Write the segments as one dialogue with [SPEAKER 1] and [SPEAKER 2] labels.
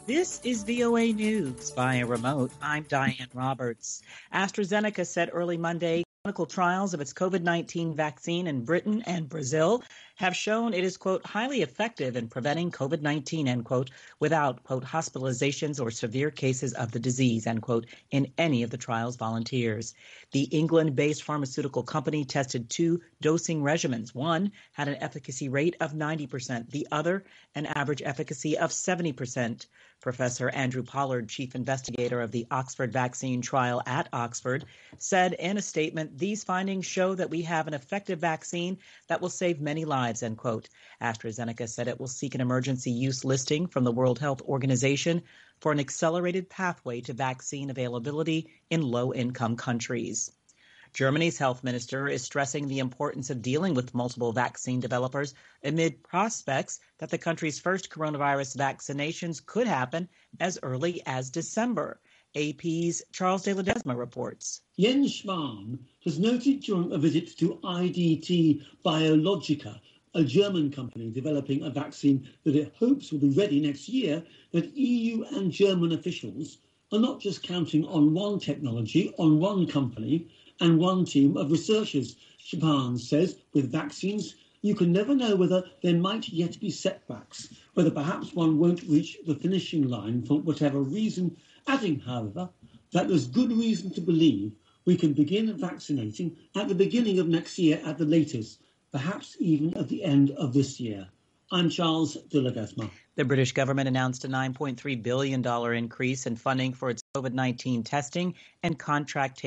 [SPEAKER 1] This is VOA News via remote. I'm Diane Roberts. AstraZeneca said early Monday clinical trials of its COVID-19 vaccine in Britain and Brazil have shown it is, quote, highly effective in preventing COVID-19, end quote, without, quote, hospitalizations or severe cases of the disease, end quote, in any of the trial's volunteers. The England-based pharmaceutical company tested two dosing regimens. One had an efficacy rate of 90%, the other an average efficacy of 70%. Professor Andrew Pollard, chief investigator of the Oxford vaccine trial at Oxford, said in a statement, these findings show that we have an effective vaccine that will save many lives, end quote. AstraZeneca said it will seek an emergency use listing from the World Health Organization for an accelerated pathway to vaccine availability in low-income countries. Germany's health minister is stressing the importance of dealing with multiple vaccine developers amid prospects that the country's first coronavirus vaccinations could happen as early as December. AP's Charles de Ledesma reports.
[SPEAKER 2] Jens Spahn has noted during a visit to IDT Biologica, a German company developing a vaccine that it hopes will be ready next year, that EU and German officials are not just counting on one technology, on one company, and one team of researchers. Spahn says with vaccines, you can never know whether there might yet be setbacks, whether perhaps one won't reach the finishing line for whatever reason, adding, however, that there's good reason to believe we can begin vaccinating at the beginning of next year at the latest, perhaps even at the end of this year. I'm Charles de Ledesma.
[SPEAKER 1] The British government announced a $9.3 billion increase in funding for its COVID-19 testing and contract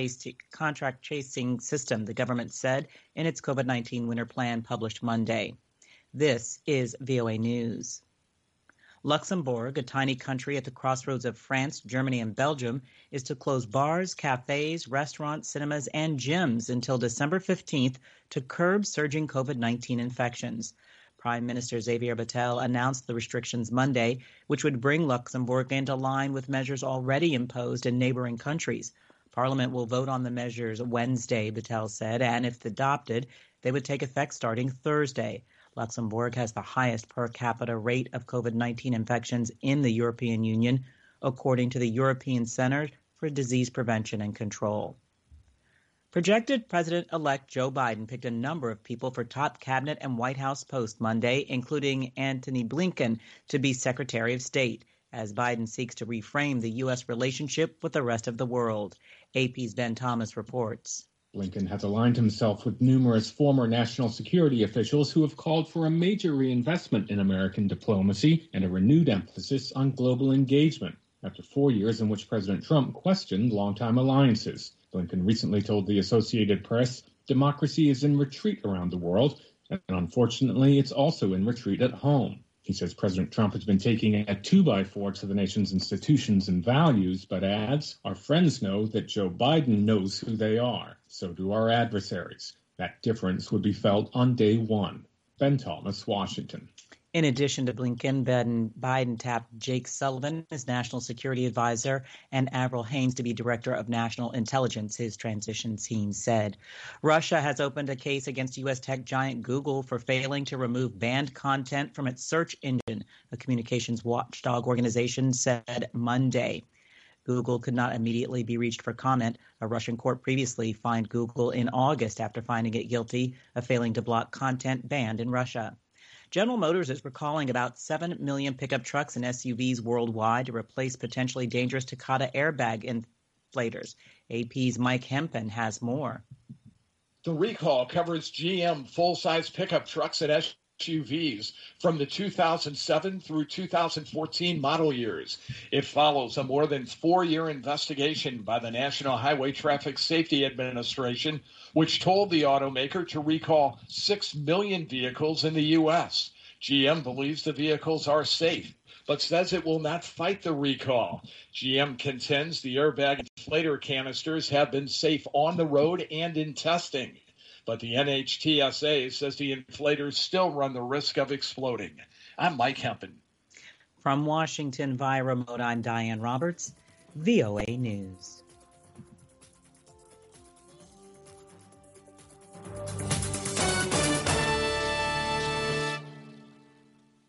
[SPEAKER 1] tracing system, the government said in its COVID-19 winter plan published Monday. This is VOA News. Luxembourg, a tiny country at the crossroads of France, Germany, and Belgium, is to close bars, cafes, restaurants, cinemas, and gyms until December 15th to curb surging COVID-19 infections. Prime Minister Xavier Bettel announced the restrictions Monday, which would bring Luxembourg into line with measures already imposed in neighboring countries. Parliament will vote on the measures Wednesday, Bettel said, and if adopted, they would take effect starting Thursday. Luxembourg has the highest per capita rate of COVID-19 infections in the European Union, according to the European Center for Disease Prevention and Control. Projected President-elect Joe Biden picked a number of people for top cabinet and White House posts Monday, including Antony Blinken, to be Secretary of State, as Biden seeks to reframe the U.S. relationship with the rest of the world. AP's Ben Thomas reports.
[SPEAKER 3] Blinken has aligned himself with numerous former national security officials who have called for a major reinvestment in American diplomacy and a renewed emphasis on global engagement, after 4 years in which President Trump questioned longtime alliances. Blinken recently told the Associated Press, democracy is in retreat around the world, and unfortunately, it's also in retreat at home. He says President Trump has been taking a 2x4 to the nation's institutions and values, but adds, our friends know that Joe Biden knows who they are. So do our adversaries. That difference would be felt on day one. Ben Thomas, Washington.
[SPEAKER 1] In addition to Blinken, Biden tapped Jake Sullivan as National Security Advisor and Avril Haines to be Director of National Intelligence, his transition team said. Russia has opened a case against U.S. tech giant Google for failing to remove banned content from its search engine, a communications watchdog organization said Monday. Google could not immediately be reached for comment. A Russian court previously fined Google in August after finding it guilty of failing to block content banned in Russia. General Motors is recalling about 7 million pickup trucks and SUVs worldwide to replace potentially dangerous Takata airbag inflators. AP's Mike Hempen has more.
[SPEAKER 4] The recall covers GM full-size pickup trucks and SUVs from the 2007 through 2014 model years. It follows a more than 4-year investigation by the National Highway Traffic Safety Administration, which told the automaker to recall 6 million vehicles in the U.S. GM believes the vehicles are safe, but says it will not fight the recall. GM contends the airbag inflator canisters have been safe on the road and in testing. But the NHTSA says the inflators still run the risk of exploding. I'm Mike Hempen.
[SPEAKER 1] From Washington via remote, I'm Diane Roberts, VOA News.